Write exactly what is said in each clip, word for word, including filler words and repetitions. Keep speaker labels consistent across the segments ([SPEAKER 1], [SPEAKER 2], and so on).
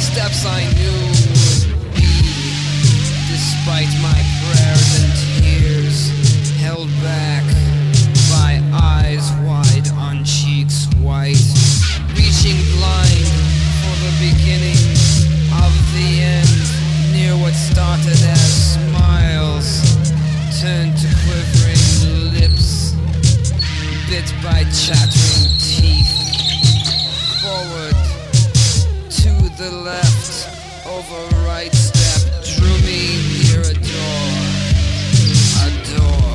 [SPEAKER 1] steps I knew would be, despite my prayers and tears, held back by eyes wide on cheeks white, reaching blind for the beginning of the end, near what started as smiles turned to quivering lips, bit by chattering teeth. Forward to the left, over right step, drew me near a door, a door,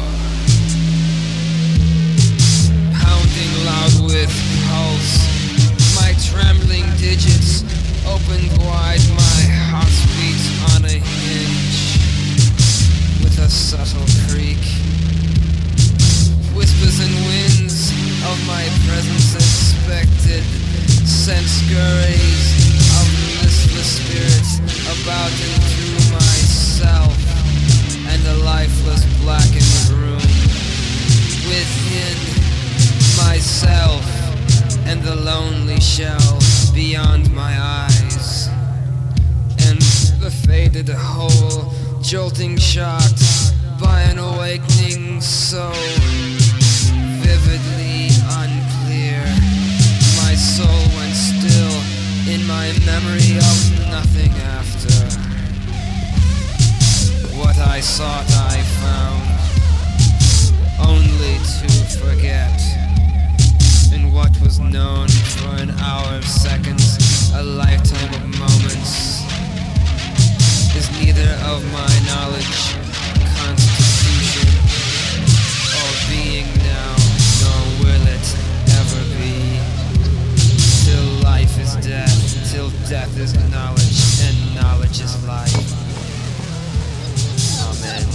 [SPEAKER 1] pounding loud with pulse. My trembling digits opened wide, my heartbeat on a hinge, with a subtle creak. Whispers and winds of my presence expected sent scurries of listless spirits about and through myself and the lifeless blackened room. Within myself and the lonely shell beyond my eyes, and the faded hole jolting shocked by an awakening so vividly unclear. My soul went still in my memory of nothing after. What I sought I found, only to forget. And what was known for an hour of seconds, a lifetime of moments, is neither of my knowledge, constitution, or being now, nor will it ever be. Till life is death, till death is knowledge, and knowledge is life. Amen.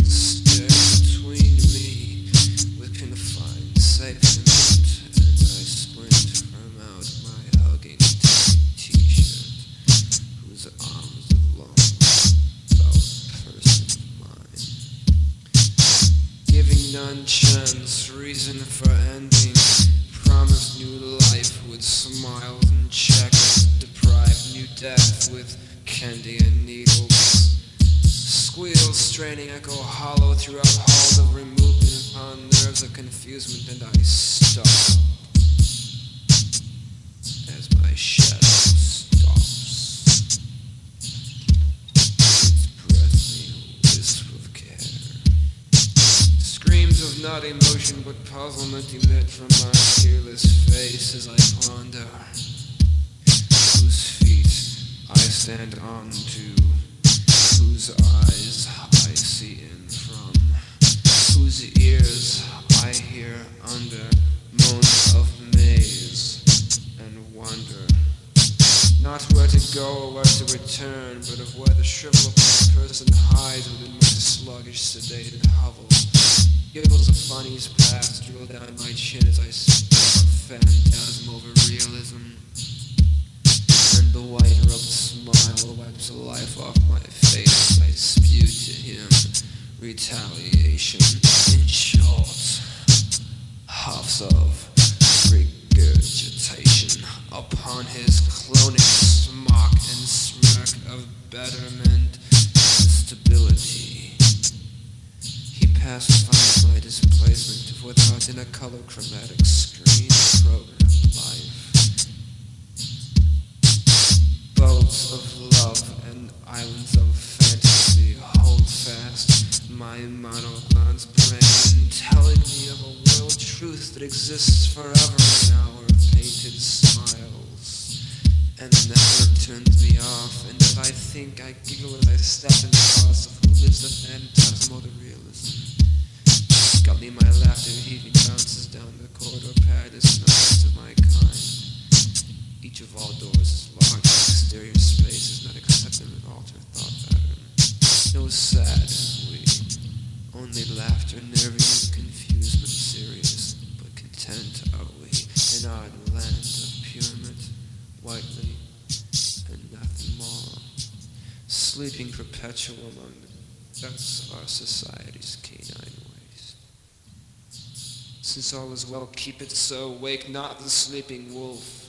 [SPEAKER 2] safe and I
[SPEAKER 1] for ending. Promised new life with smiles and checkers. Deprived new death with candy and needles. Squeals straining echo hollow throughout halls of removement upon nerves of confusement, and I stop as my shadow stops. Its breath me a wisp of care. Screams of not emotion but puzzlement emit from my tearless face as I ponder whose feet I stand on to, whose eyes I see in from, whose ears I hear under moans of maze and wonder, not where to go or where to return, but of where the shriveled person hides within my sluggish, sedated hovel. Giggles of funnies past drool down my chin as I spell a phantasm over realism, and the white-rubbed smile wipes the life off my face. I spew to him retaliation. In short, huffs of regurgitation upon his cloning smock and smirk of betterment and stability. He pacifies my displacement of without in a color chromatic screen programmed life. Boats of love and islands of fantasy hold fast my monoglots brain, telling me of a world truth that exists forever in our painted smiles, and never turns me off. And if I think, I giggle as I step in the house of who lives the phantasm or the realism. Gully my laughter heaving bounces down the corridor paradise notes of my kind. Each of all doors is locked, exterior space is not accepted with altered thought pattern. No sad we, only laughter, nervy and confusement serious, but content are we in our land of purement, whitely, and nothing more, sleeping perpetual among the depths of our society's canine ways. Since all is well, keep it so, wake not the sleeping wolf.